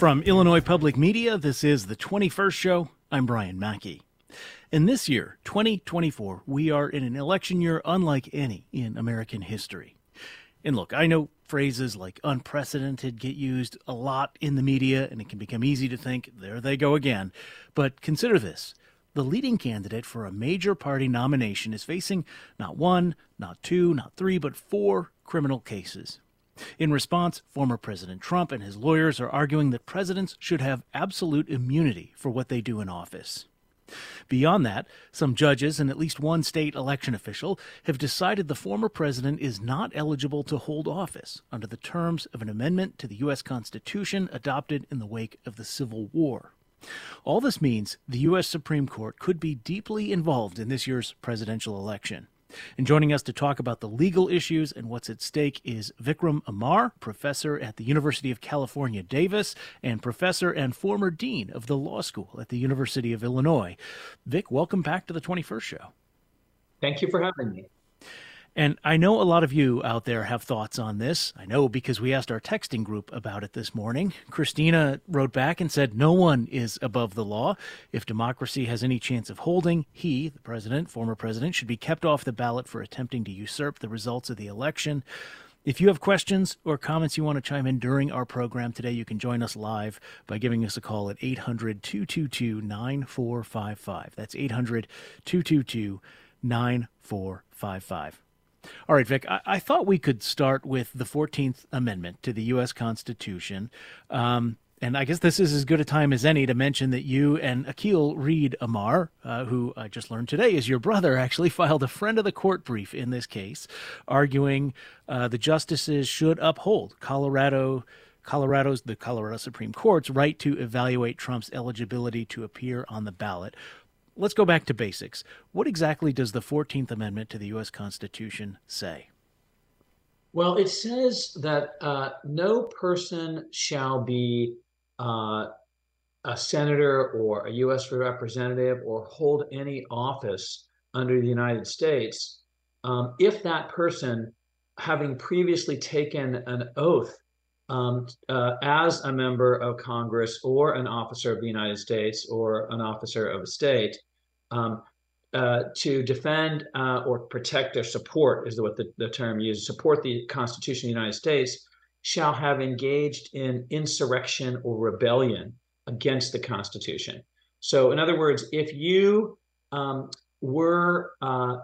From Illinois Public Media, this is the 21st Show. I'm Brian Mackey. In this year, 2024, we are in an election year unlike any in American history. And look, I know phrases like unprecedented get used a lot in the media, and it can become easy to think, there they go again. But consider this. The leading candidate for a major party nomination is facing not one, not two, not three, but four criminal cases. In response, former President Trump and his lawyers are arguing that presidents should have absolute immunity for what they do in office. Beyond that, some judges and at least one state election official have decided the former president is not eligible to hold office under the terms of an amendment to the U.S. Constitution adopted in the wake of the Civil War. All this means the U.S. Supreme Court could be deeply involved in this year's presidential election. And joining us to talk about the legal issues and what's at stake is Vikram Amar, professor at the University of California, Davis, and professor and former dean of the law school at the University of Illinois. Vic, welcome back to the 21st Show. Thank you for having me. And I know a lot of you out there have thoughts on this. I know because we asked our texting group about it this morning. Christina wrote back and said, no one is above the law. If democracy has any chance of holding, he, the president, former president, should be kept off the ballot for attempting to usurp the results of the election. If you have questions or comments you want to chime in during our program today, you can join us live by giving us a call at 800-222-9455. That's 800-222-9455. All right, Vic, I thought we could start with the 14th Amendment to the U.S. Constitution. And I guess this is as good a time as any to mention that you and Akhil Reed Amar, who I just learned today is your brother, actually filed a friend of the court brief in this case, arguing the justices should uphold the Colorado Supreme Court's right to evaluate Trump's eligibility to appear on the ballot. Let's go back to basics. What exactly does the 14th Amendment to the U.S. Constitution say? Well, it says that no person shall be a senator or a U.S. representative or hold any office under the United States if that person, having previously taken an oath as a member of Congress or an officer of the United States or an officer of a state, to defend or protect or support is what the term uses, support the Constitution of the United States, shall have engaged in insurrection or rebellion against the Constitution. So in other words, if you were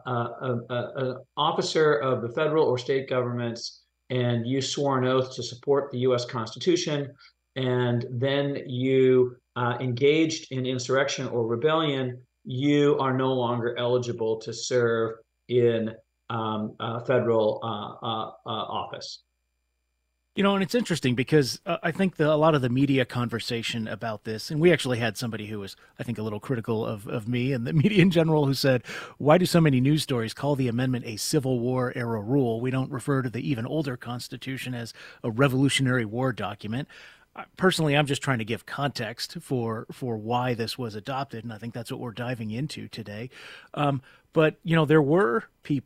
an officer of the federal or state governments and you swore an oath to support the U.S. Constitution, and then you engaged in insurrection or rebellion, you are no longer eligible to serve in federal office. You know, and it's interesting because I think a lot of the media conversation about this, and we actually had somebody who was, I think, a little critical of me and the media in general, who said, why do so many news stories call the amendment a Civil War era rule? We don't refer to the even older Constitution as a Revolutionary War document. Personally, I'm just trying to give context for why this was adopted, and I think that's what we're diving into today. But, you know, there were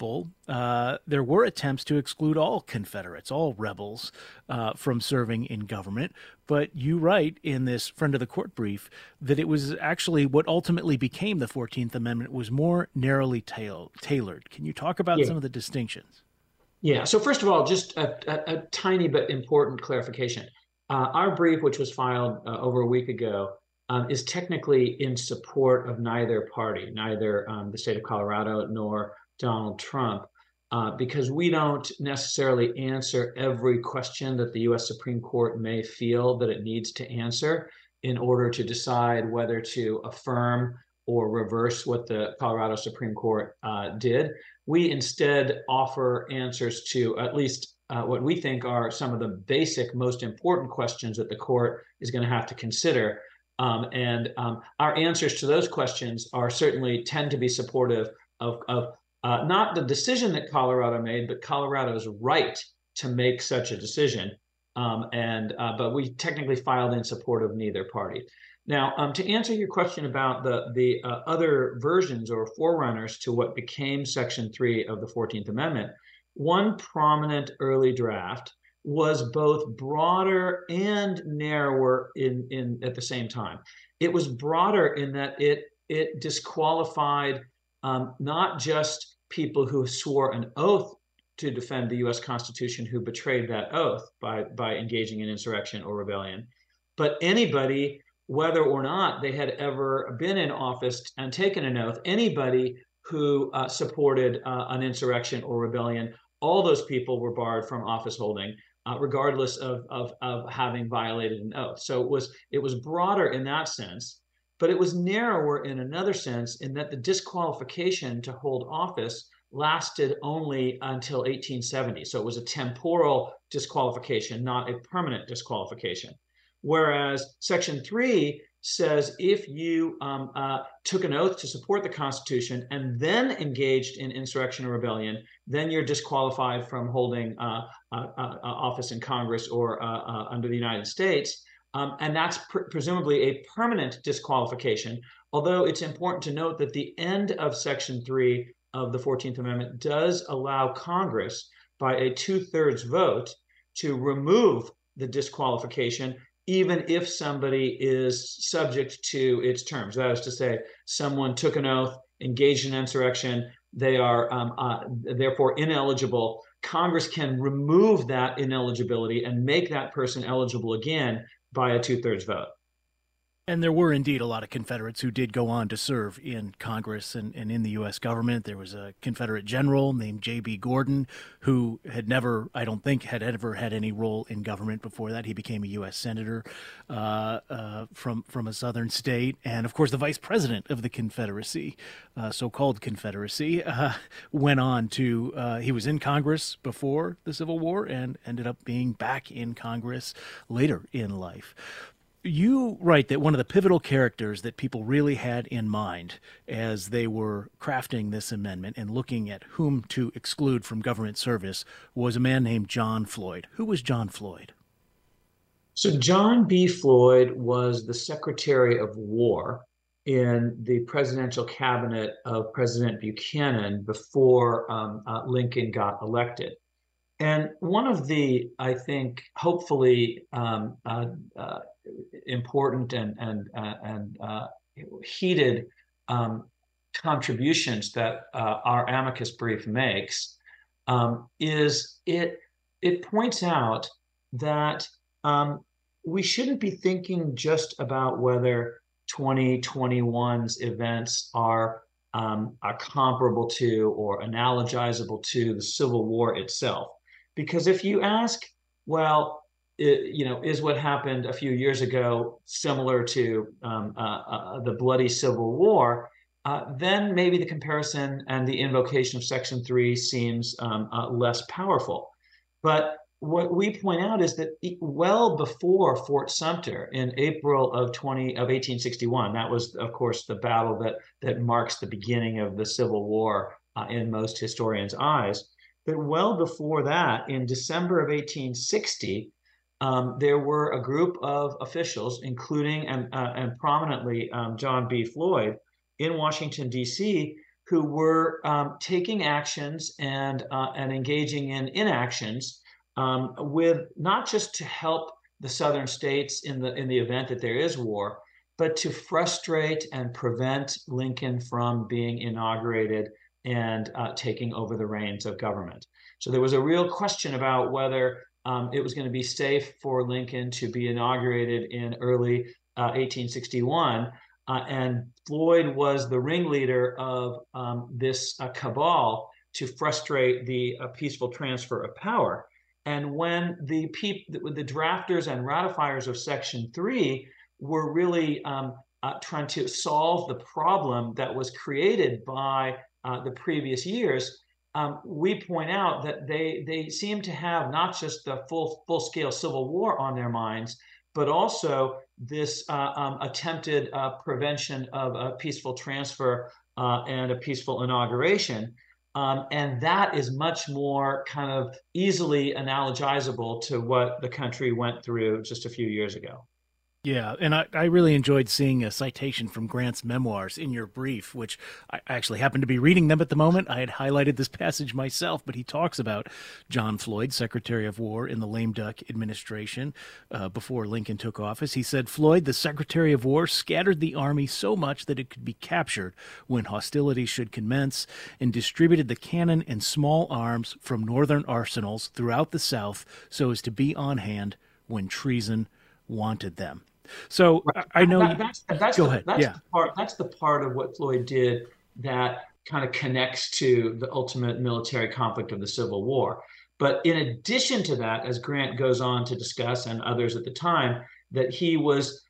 attempts to exclude all Confederates, all rebels from serving in government. But you write in this friend of the court brief that it was actually what ultimately became the 14th Amendment was more narrowly tailored. Can you talk about some of the distinctions? Yeah. So first of all, just a tiny but important clarification. Our brief, which was filed over a week ago, is technically in support of neither party, neither the state of Colorado nor Donald Trump, because we don't necessarily answer every question that the U.S. Supreme Court may feel that it needs to answer in order to decide whether to affirm or reverse what the Colorado Supreme Court did. We instead offer answers to at least what we think are some of the basic, most important questions that the court is going to have to consider. Our answers to those questions are certainly tend to be supportive of not the decision that Colorado made, but Colorado's right to make such a decision. But we technically filed in support of neither party. Now, to answer your question about the other versions or forerunners to what became Section 3 of the 14th Amendment, one prominent early draft was both broader and narrower in at the same time. It was broader in that it disqualified not just people who swore an oath to defend the U.S. Constitution who betrayed that oath by engaging in insurrection or rebellion, but anybody, whether or not they had ever been in office and taken an oath, anybody who supported an insurrection or rebellion, all those people were barred from office holding, regardless of having violated an oath. So it was broader in that sense, but it was narrower in another sense in that the disqualification to hold office lasted only until 1870. So it was a temporal disqualification, not a permanent disqualification. Whereas Section 3 says if you took an oath to support the Constitution and then engaged in insurrection or rebellion, then you're disqualified from holding office in Congress or under the United States. And that's presumably a permanent disqualification, although it's important to note that the end of Section 3 of the 14th Amendment does allow Congress, by a 2/3 vote, to remove the disqualification even if somebody is subject to its terms. That is to say, someone took an oath, engaged in insurrection, they are therefore ineligible. Congress can remove that ineligibility and make that person eligible again by a 2/3 vote. And there were indeed a lot of Confederates who did go on to serve in Congress and in the U.S. government. There was a Confederate general named J.B. Gordon who had never, I don't think, had ever had any role in government before that. He became a U.S. senator from a southern state. And, of course, the vice president of the Confederacy, so-called Confederacy, went on to, he was in Congress before the Civil War and ended up being back in Congress later in life. You write that one of the pivotal characters that people really had in mind as they were crafting this amendment and looking at whom to exclude from government service was a man named John Floyd. Who was John Floyd? So John B. Floyd was the Secretary of War in the presidential cabinet of President Buchanan before Lincoln got elected. And one of the, I think, hopefully important and heated contributions that our amicus brief makes is it points out that we shouldn't be thinking just about whether 2021's events are comparable to or analogizable to the Civil War itself. Because if you ask, well, is what happened a few years ago similar to the bloody Civil War, then maybe the comparison and the invocation of Section 3 seems less powerful. But what we point out is that well before Fort Sumter in April of 1861, that was, of course, the battle that marks the beginning of the Civil War in most historians' eyes. But well before that, in December of 1860, there were a group of officials, including and prominently John B. Floyd, in Washington, D.C., who were taking actions and engaging in inactions with not just to help the southern states in the event that there is war, but to frustrate and prevent Lincoln from being inaugurated and taking over the reins of government. So there was a real question about whether it was going to be safe for Lincoln to be inaugurated in early 1861. And Floyd was the ringleader of this cabal to frustrate the peaceful transfer of power. And when the drafters and ratifiers of Section 3 were really trying to solve the problem that was created by the previous years, we point out that they seem to have not just the full-scale Civil War on their minds, but also this attempted prevention of a peaceful transfer and a peaceful inauguration. And that is much more kind of easily analogizable to what the country went through just a few years ago. Yeah, and I really enjoyed seeing a citation from Grant's memoirs in your brief, which I actually happen to be reading them at the moment. I had highlighted this passage myself, but he talks about John Floyd, Secretary of War in the lame duck administration before Lincoln took office. He said, Floyd, the Secretary of War, scattered the army so much that it could be captured when hostilities should commence, and distributed the cannon and small arms from northern arsenals throughout the South so as to be on hand when treason wanted them. So Right. I know That, you. that's Go the ahead. Yeah. part. That's the part of what Floyd did that kind of connects to the ultimate military conflict of the Civil War. But in addition to that, as Grant goes on to discuss, and others at the time, that he was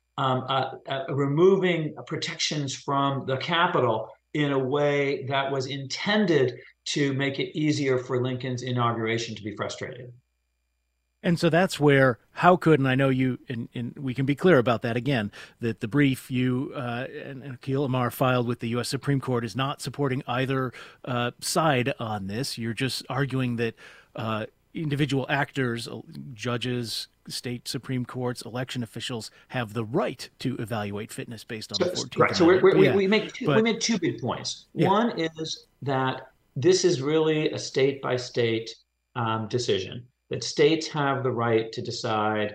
removing protections from the Capitol in a way that was intended to make it easier for Lincoln's inauguration to be frustrated. And so that's where, how could, and I know you, and we can be clear about that again, that the brief you and Akhil Amar filed with the U.S. Supreme Court is not supporting either side on this. You're just arguing that individual actors, judges, state Supreme Courts, election officials have the right to evaluate fitness based on the 14th Right. So Amendment. Yeah, we but make two big points. yeah. One is that this is really a state by state decision, that states have the right to decide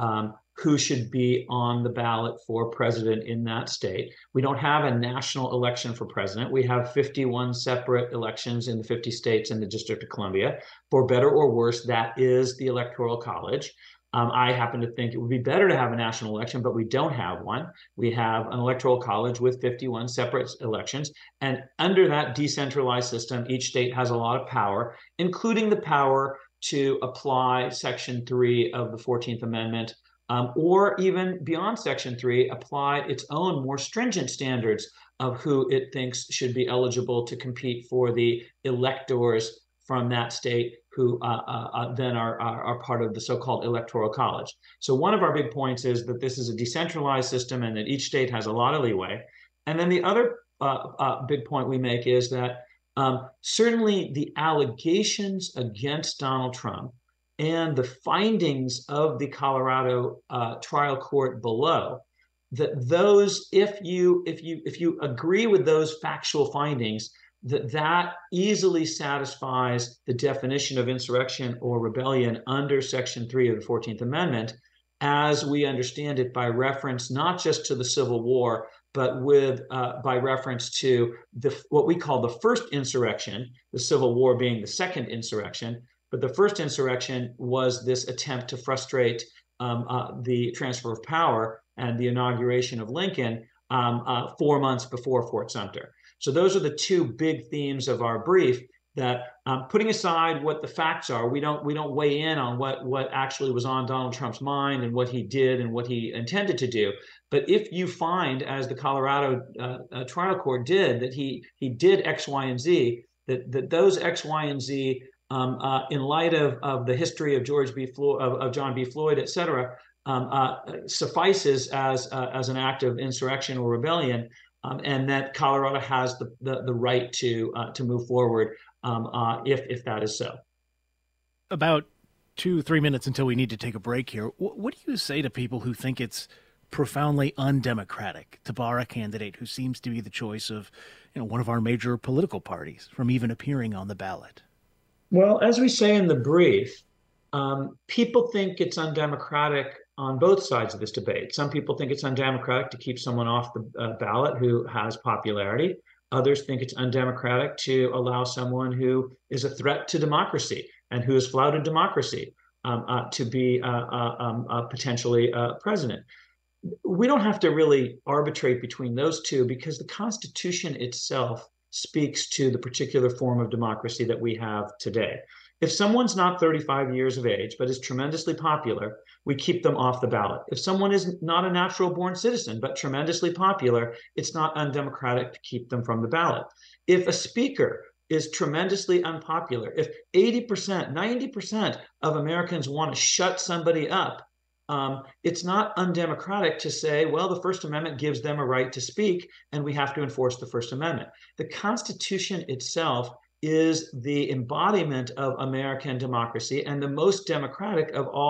who should be on the ballot for president in that state. We don't have a national election for president. We have 51 separate elections in the 50 states and the District of Columbia. For better or worse, that is the Electoral College. I happen to think it would be better to have a national election, but we don't have one. We have an electoral college with 51 separate elections. And under that decentralized system, each state has a lot of power, including the power to apply Section 3 of the 14th Amendment, or even beyond Section 3, apply its own more stringent standards of who it thinks should be eligible to compete for the electors from that state who then are part of the so-called electoral college. So one of our big points is that this is a decentralized system and that each state has a lot of leeway. And then the other big point we make is that certainly the allegations against Donald Trump and the findings of the Colorado trial court below, that those, if you agree with those factual findings, that easily satisfies the definition of insurrection or rebellion under Section 3 of the 14th Amendment, as we understand it, by reference not just to the Civil War, but by reference to what we call the first insurrection, the Civil War being the second insurrection. But the first insurrection was this attempt to frustrate the transfer of power and the inauguration of Lincoln 4 months before Fort Sumter. So those are the two big themes of our brief, that putting aside what the facts are, we don't weigh in on what actually was on Donald Trump's mind and what he did and what he intended to do. But if you find, as the Colorado trial court did, that he did X, Y, and Z, that those X, Y, and Z, in light of the history of John B. Floyd, et cetera, suffices as an act of insurrection or rebellion, and that Colorado has the right to move forward if that is so. About 2-3 minutes until we need to take a break here. What do you say to people who think it's profoundly undemocratic to bar a candidate who seems to be the choice of, one of our major political parties from even appearing on the ballot? Well, as we say in the brief, people think it's undemocratic on both sides of this debate. Some people think it's undemocratic to keep someone off the ballot who has popularity. Others think it's undemocratic to allow someone who is a threat to democracy and who has flouted democracy to be potentially president. We don't have to really arbitrate between those two, because the Constitution itself speaks to the particular form of democracy that we have today. If someone's not 35 years of age, but is tremendously popular, we keep them off the ballot. If someone is not a natural born citizen, but tremendously popular, it's not undemocratic to keep them from the ballot. If a speaker is tremendously unpopular, if 80%, 90% of Americans want to shut somebody up, it's not undemocratic to say, well, the First Amendment gives them a right to speak, and we have to enforce the First Amendment. The Constitution itself is the embodiment of American democracy and the most democratic of all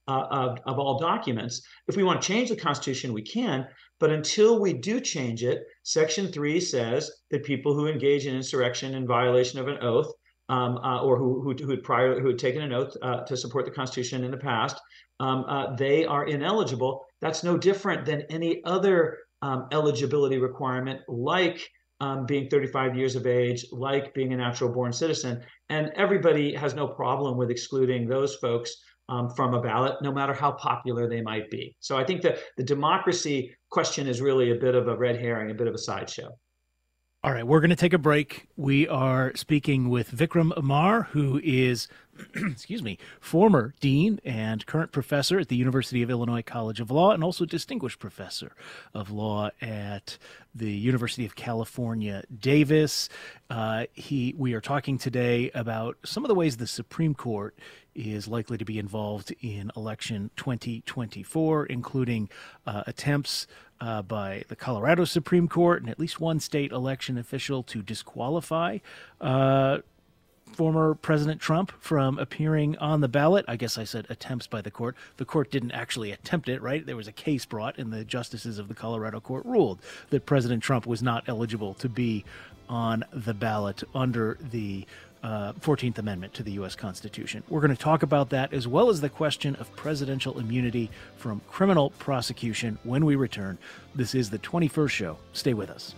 of all documents. If we want to change the Constitution, we can. But until we do change it, Section 3 says that people who engage in insurrection in violation of an oath, or who had taken an oath to support the Constitution in the past, they are ineligible. That's no different than any other eligibility requirement, like being 35 years of age, like being a natural born citizen. And everybody has no problem with excluding those folks from a ballot, no matter how popular they might be. So I think that the democracy question is really a bit of a red herring, a bit of a sideshow. All right, we're going to take a break. We are speaking with Vikram Amar, who is, excuse me, former dean and current professor at the University of Illinois College of Law, and also distinguished professor of law at the University of California, Davis. We are talking today about some of the ways the Supreme Court is likely to be involved in election 2024, including attempts by the Colorado Supreme Court and at least one state election official to disqualify former President Trump from appearing on the ballot. I guess I said attempts by the court. The court didn't actually attempt it, right? There was a case brought, and the justices of the Colorado court ruled that President Trump was not eligible to be on the ballot under the 14th Amendment to the U.S. Constitution. We're going to talk about that, as well as the question of presidential immunity from criminal prosecution, when we return. This is the 21st show. Stay with us.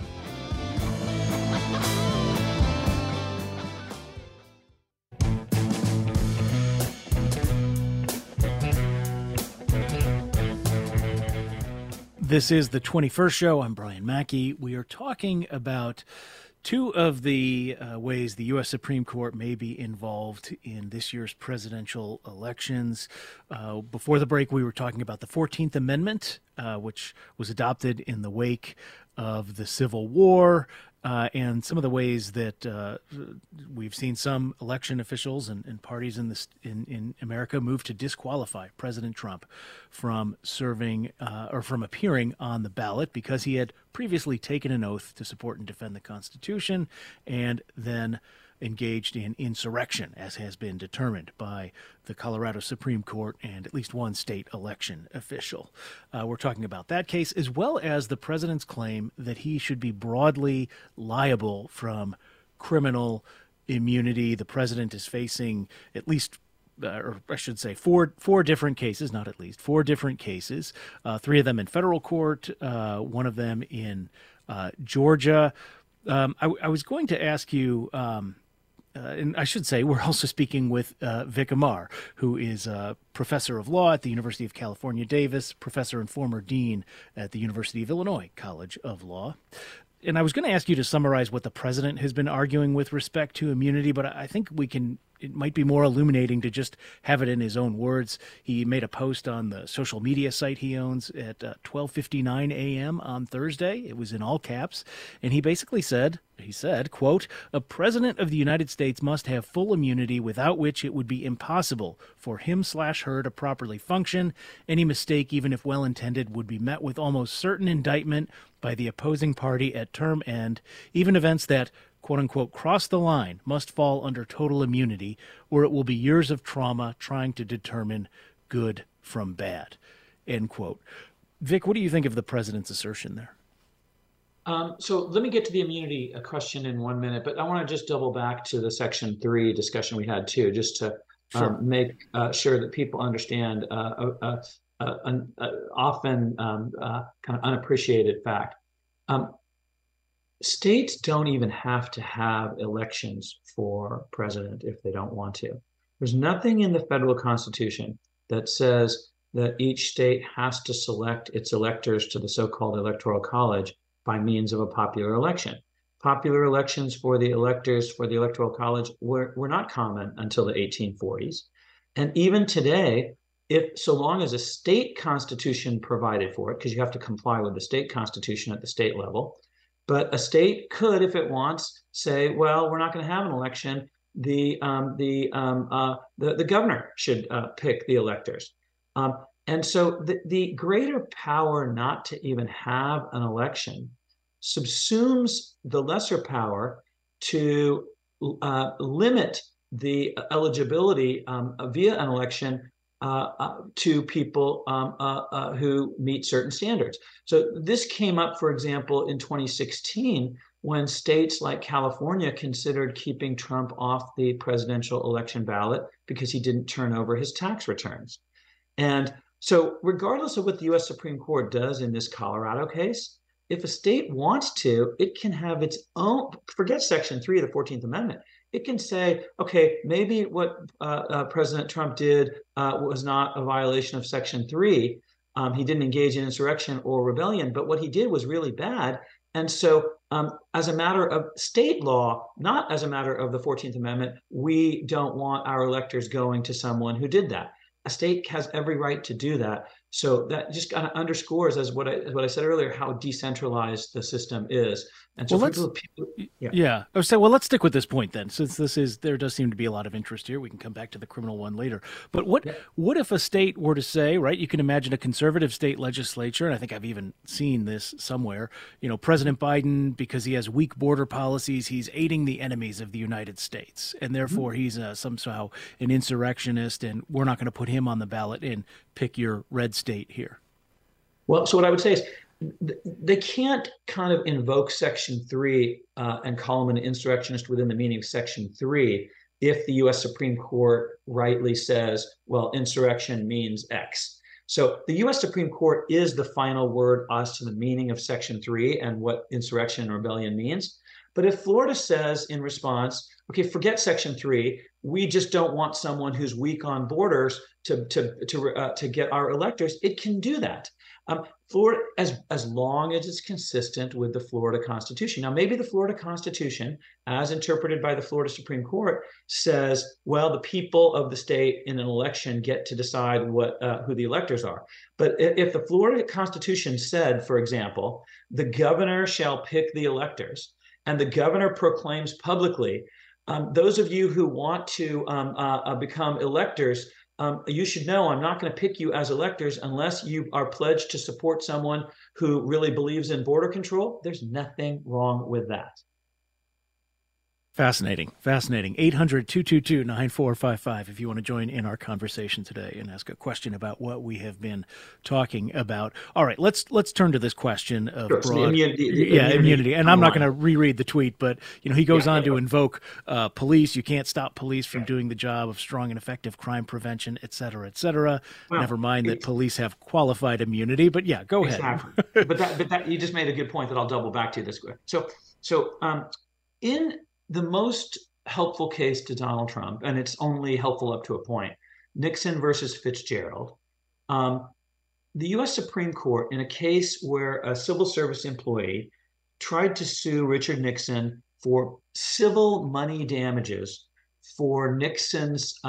This is the 21st show. I'm Brian Mackey. We are talking about two of the ways the U.S. Supreme Court may be involved in this year's presidential elections. Before the break, we were talking about the 14th Amendment, which was adopted in the wake of the Civil War, and some of the ways that we've seen some election officials and parties in America move to disqualify President Trump from serving or from appearing on the ballot because he had previously taken an oath to support and defend the Constitution and then engaged in insurrection, as has been determined by the Colorado Supreme Court and at least one state election official. We're talking about that case, as well as the president's claim that he should be broadly liable from criminal immunity. The president is facing at least, or I should say, four different cases, not at least, four different cases, three of them in federal court, one of them in Georgia. I was going to ask you, and I should say, we're also speaking with Vik Amar, who is a professor of law at the University of California, Davis, professor and former dean at the University of Illinois College of Law. And I was going to ask you to summarize what the president has been arguing with respect to immunity, but I think it might be more illuminating to just have it in his own words. He made a post on the social media site he owns at 12:59 a.m. on Thursday. It was in all caps. And he basically said, quote, "A president of the United States must have full immunity, without which it would be impossible for him/her to properly function. Any mistake, even if well-intended, would be met with almost certain indictment by the opposing party at term end. Even events that, quote-unquote, cross the line must fall under total immunity, or it will be years of trauma trying to determine good from bad," end quote. Vik, what do you think of the president's assertion there? So let me get to the immunity question in 1 minute, but I want to just double back to the Section 3 discussion we had too, just to make sure that people understand an often kind of unappreciated fact. States don't even have to have elections for president if they don't want to. There's nothing in the federal Constitution that says that each state has to select its electors to the so-called Electoral College by means of a popular election. Popular elections for the electors for the Electoral College were not common until the 1840s. And even today, so long as a state constitution provided for it, because you have to comply with the state constitution at the state level, but a state could, if it wants, say, well, we're not going to have an election. The governor should pick the electors. And so the greater power not to even have an election subsumes the lesser power to limit the eligibility via an election to people who meet certain standards. So this came up, for example, in 2016 when states like California considered keeping Trump off the presidential election ballot because he didn't turn over his tax returns. And so, regardless of what the US Supreme Court does in this Colorado case, if a state wants to, it can have its own, forget Section 3 of the 14th Amendment. It can say, okay, maybe what President Trump did was not a violation of Section 3. He didn't engage in insurrection or rebellion, but what he did was really bad. And so, as a matter of state law, not as a matter of the 14th Amendment, we don't want our electors going to someone who did that. A state has every right to do that. So that just kind of underscores, as what I said earlier, how decentralized the system is. And so, Well, yeah. yeah. I would say, well, let's stick with this point then, since there does seem to be a lot of interest here. We can come back to the criminal one later. But what if a state were to say, right? You can imagine a conservative state legislature, and I think I've even seen this somewhere. President Biden, because he has weak border policies, he's aiding the enemies of the United States, and therefore he's somehow an insurrectionist, and we're not going to put him on the ballot and pick your red state here. Well, so what I would say is, they can't kind of invoke Section 3 and call him an insurrectionist within the meaning of Section 3 if the US Supreme Court rightly says, well, insurrection means X. So the US Supreme Court is the final word as to the meaning of Section 3 and what insurrection and rebellion means. But if Florida says in response, okay, forget Section 3, we just don't want someone who's weak on borders to get our electors, it can do that. Florida, as long as it's consistent with the Florida Constitution. Now, maybe the Florida Constitution, as interpreted by the Florida Supreme Court, says, well, the people of the state in an election get to decide who the electors are. But if the Florida Constitution said, for example, the governor shall pick the electors, and the governor proclaims publicly, those of you who want to become electors, you should know I'm not going to pick you as electors unless you are pledged to support someone who really believes in border control. There's nothing wrong with that. Fascinating. 800-222-9455 if you want to join in our conversation today and ask a question about what we have been talking about. All right, let's turn to this question of immunity. And I'm not going to reread the tweet, but he goes on to invoke police. You can't stop police from doing the job of strong and effective crime prevention, et cetera, et cetera. Well, never mind that police have qualified immunity, but go ahead. but that you just made a good point that I'll double back to this. So in the most helpful case to Donald Trump, and it's only helpful up to a point, Nixon versus Fitzgerald, the U.S. Supreme Court, in a case where a civil service employee tried to sue Richard Nixon for civil money damages for Nixon's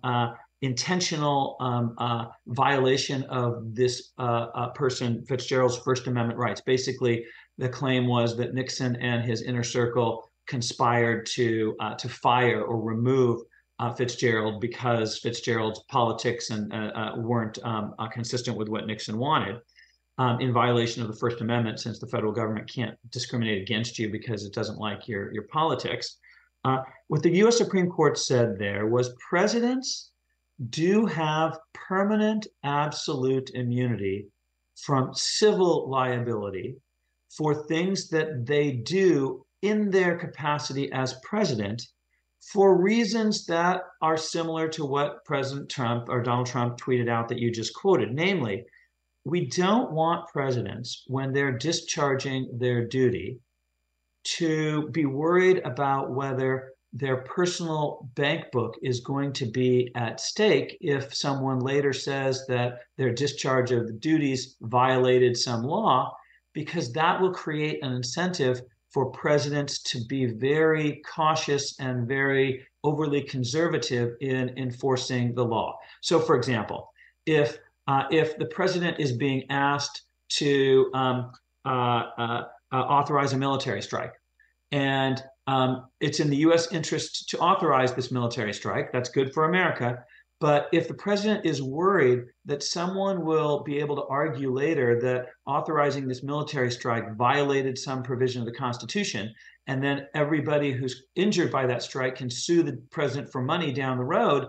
intentional violation of this person, Fitzgerald's First Amendment rights. Basically, the claim was that Nixon and his inner circle conspired to fire or remove Fitzgerald because Fitzgerald's politics weren't consistent with what Nixon wanted, in violation of the First Amendment, since the federal government can't discriminate against you because it doesn't like your politics. What the U.S. Supreme Court said there was presidents do have permanent absolute immunity from civil liability for things that they do in their capacity as president for reasons that are similar to what President Trump or Donald Trump tweeted out that you just quoted. Namely, we don't want presidents, when they're discharging their duty, to be worried about whether their personal bank book is going to be at stake if someone later says that their discharge of the duties violated some law, because that will create an incentive for presidents to be very cautious and very overly conservative in enforcing the law. So, for example, if the president is being asked to authorize a military strike, and it's in the U.S. interest to authorize this military strike, that's good for America. But if the president is worried that someone will be able to argue later that authorizing this military strike violated some provision of the Constitution, and then everybody who's injured by that strike can sue the president for money down the road,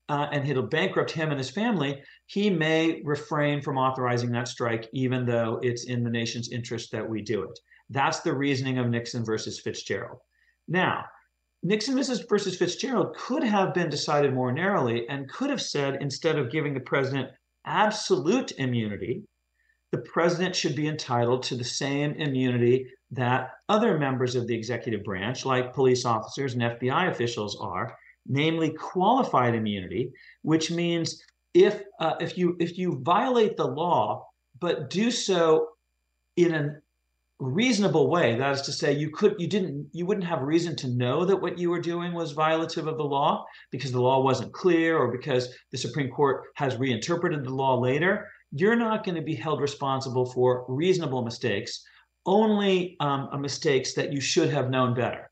and it'll bankrupt him and his family, he may refrain from authorizing that strike, even though it's in the nation's interest that we do it. That's the reasoning of Nixon versus Fitzgerald. Now, Nixon versus Fitzgerald could have been decided more narrowly and could have said, instead of giving the president absolute immunity, the president should be entitled to the same immunity that other members of the executive branch, like police officers and FBI officials, are, namely qualified immunity, which means if you violate the law but do so in a reasonable way, that is to say, you wouldn't have reason to know that what you were doing was violative of the law because the law wasn't clear or because the Supreme Court has reinterpreted the law later. You're not going to be held responsible for reasonable mistakes, only mistakes that you should have known better.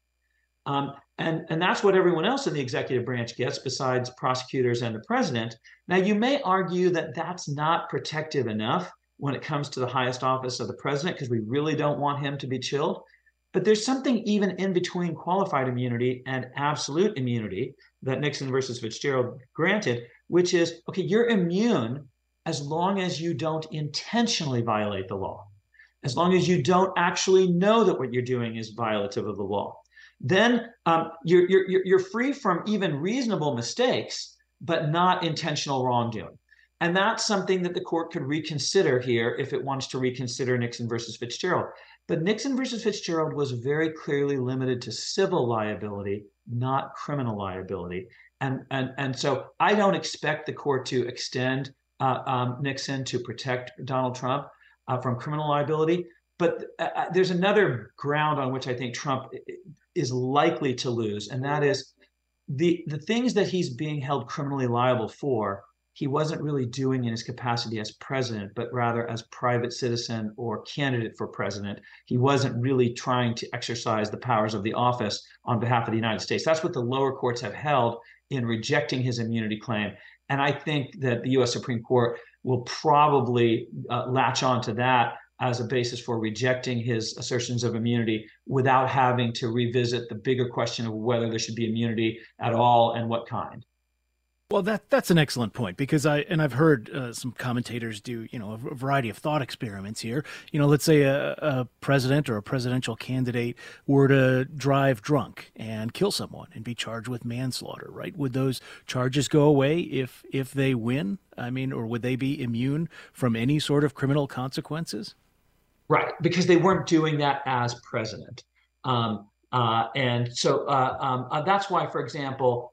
And that's what everyone else in the executive branch gets besides prosecutors and the president. Now, you may argue that that's not protective enough when it comes to the highest office of the president, because we really don't want him to be chilled. But there's something even in between qualified immunity and absolute immunity that Nixon versus Fitzgerald granted, which is, okay, you're immune as long as you don't intentionally violate the law, as long as you don't actually know that what you're doing is violative of the law. Then you're free from even reasonable mistakes, but not intentional wrongdoing. And that's something that the court could reconsider here if it wants to reconsider Nixon versus Fitzgerald. But Nixon versus Fitzgerald was very clearly limited to civil liability, not criminal liability. And so I don't expect the court to extend Nixon to protect Donald Trump from criminal liability. But there's another ground on which I think Trump is likely to lose, and that is the things that he's being held criminally liable for, he wasn't really doing in his capacity as president, but rather as private citizen or candidate for president. He wasn't really trying to exercise the powers of the office on behalf of the United States. That's what the lower courts have held in rejecting his immunity claim. And I think that the U.S. Supreme Court will probably latch on to that as a basis for rejecting his assertions of immunity without having to revisit the bigger question of whether there should be immunity at all and what kind. Well, that's an excellent point, because I've heard some commentators do, a variety of thought experiments here. Let's say a president or a presidential candidate were to drive drunk and kill someone and be charged with manslaughter, right? Would those charges go away if they win? I mean, or would they be immune from any sort of criminal consequences? Right, because they weren't doing that as president. And so that's why, for example,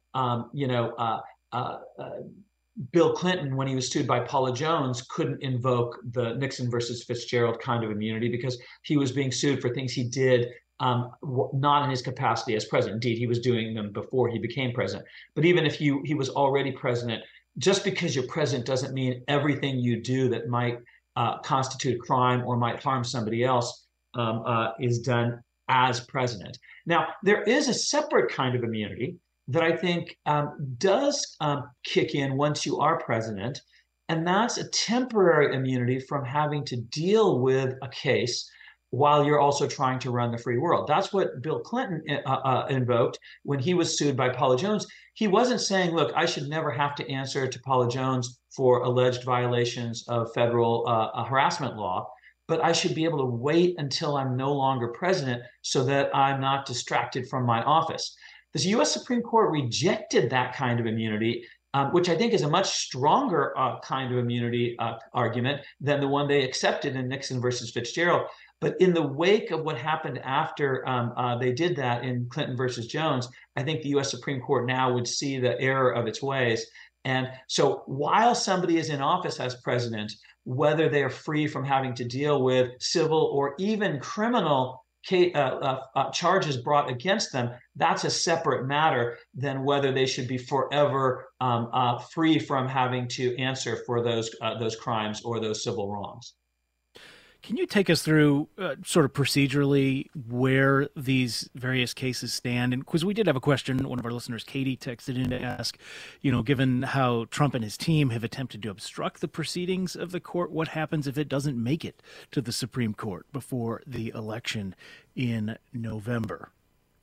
Bill Clinton, when he was sued by Paula Jones, couldn't invoke the Nixon versus Fitzgerald kind of immunity because he was being sued for things he did not in his capacity as president. Indeed, he was doing them before he became president. But even if he was already president, just because you're president doesn't mean everything you do that might constitute a crime or might harm somebody else is done as president. Now, there is a separate kind of immunity that I think does kick in once you are president, and that's a temporary immunity from having to deal with a case while you're also trying to run the free world. That's what Bill Clinton invoked when he was sued by Paula Jones. He wasn't saying, look, I should never have to answer to Paula Jones for alleged violations of federal harassment law, but I should be able to wait until I'm no longer president so that I'm not distracted from my office. The U.S. Supreme Court rejected that kind of immunity, which I think is a much stronger kind of immunity argument than the one they accepted in Nixon versus Fitzgerald. But in the wake of what happened after they did that in Clinton versus Jones, I think the U.S. Supreme Court now would see the error of its ways. And so while somebody is in office as president, whether they are free from having to deal with civil or even criminal charges brought against them, that's a separate matter than whether they should be forever free from having to answer for those crimes or those civil wrongs. Can you take us through sort of procedurally where these various cases stand? And because we did have a question, one of our listeners, Katie, texted in to ask, given how Trump and his team have attempted to obstruct the proceedings of the court, what happens if it doesn't make it to the Supreme Court before the election in November?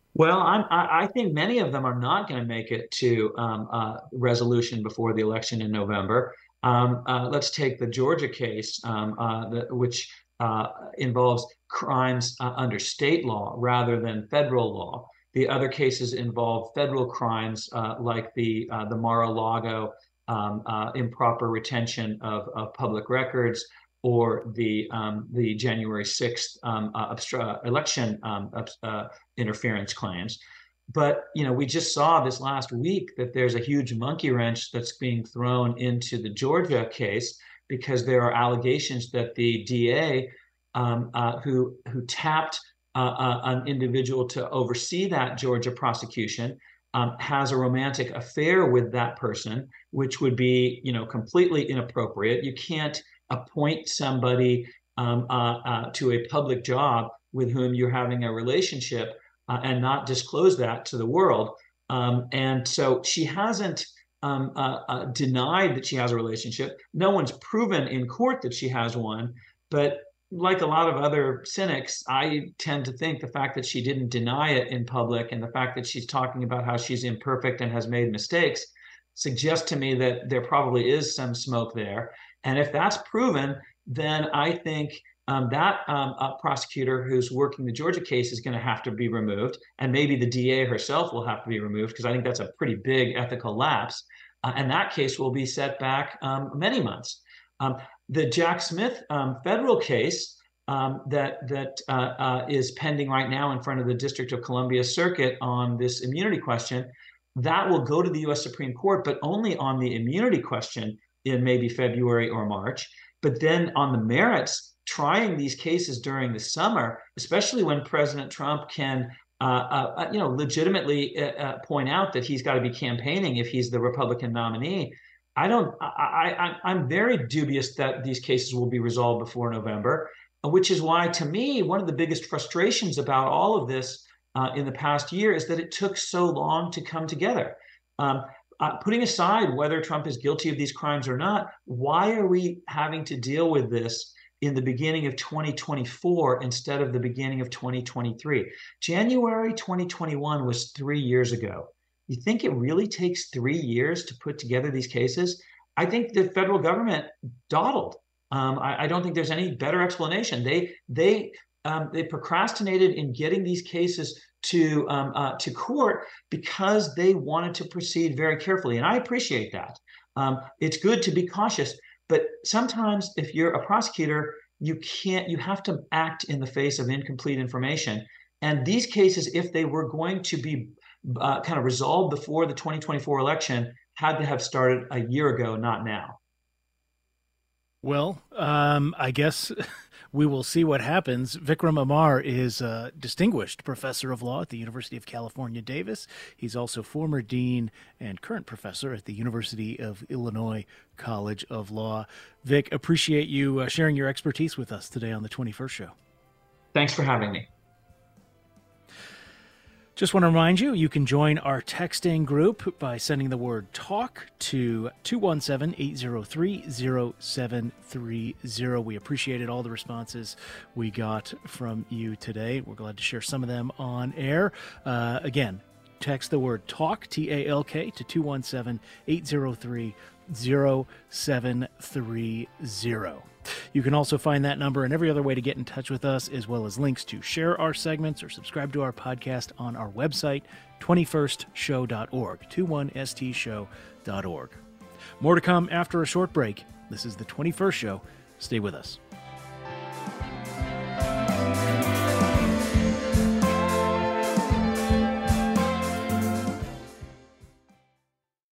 Well, I think many of them are not going to make it to resolution before the election in November. Let's take the Georgia case, which involves crimes under state law rather than federal law. The other cases involve federal crimes like the Mar-a-Lago improper retention of public records, or the January 6th election interference claims. But we just saw this last week that there's a huge monkey wrench that's being thrown into the Georgia case, because there are allegations that the DA who tapped an individual to oversee that Georgia prosecution has a romantic affair with that person, which would be completely inappropriate. You can't appoint somebody to a public job with whom you're having a relationship and not disclose that to the world. And so she hasn't denied that she has a relationship. No one's proven in court that she has one. But like a lot of other cynics, I tend to think the fact that she didn't deny it in public, and the fact that she's talking about how she's imperfect and has made mistakes, suggests to me that there probably is some smoke there. And if that's proven, then I think that prosecutor who's working the Georgia case is going to have to be removed, and maybe the DA herself will have to be removed, because I think that's a pretty big ethical lapse. And that case will be set back many months. The Jack Smith federal case that is pending right now in front of the District of Columbia Circuit on this immunity question, that will go to the U.S. Supreme Court, but only on the immunity question in maybe February or March. But then on the merits, trying these cases during the summer, especially when President Trump can legitimately point out that he's got to be campaigning if he's the Republican nominee. I'm very dubious that these cases will be resolved before November, which is why, to me, one of the biggest frustrations about all of this in the past year is that it took so long to come together. Putting aside whether Trump is guilty of these crimes or not, why are we having to deal with this in the beginning of 2024 instead of the beginning of 2023? January 2021 was 3 years ago. You think it really takes 3 years to put together these cases? I think the federal government dawdled. I don't think there's any better explanation. They procrastinated in getting these cases to court because they wanted to proceed very carefully, and I appreciate that. It's good to be cautious, but sometimes if you're a prosecutor, you have to act in the face of incomplete information. And these cases, if they were going to be kind of resolved before the 2024 election, had to have started a year ago, not now. Well, I guess we will see what happens. Vikram Amar is a distinguished professor of law at the University of California, Davis. He's also former dean and current professor at the University of Illinois College of Law. Vic, appreciate you sharing your expertise with us today on the 21st Show. Thanks for having me. Just want to remind you, you can join our texting group by sending the word TALK to 217-803-0730. We appreciated all the responses we got from you today. We're glad to share some of them on air. Again, text the word TALK, T-A-L-K, to 217-803-0730. You can also find that number and every other way to get in touch with us, as well as links to share our segments or subscribe to our podcast on our website, 21stshow.org, 21stshow.org. More to come after a short break. This is the 21st Show. Stay with us.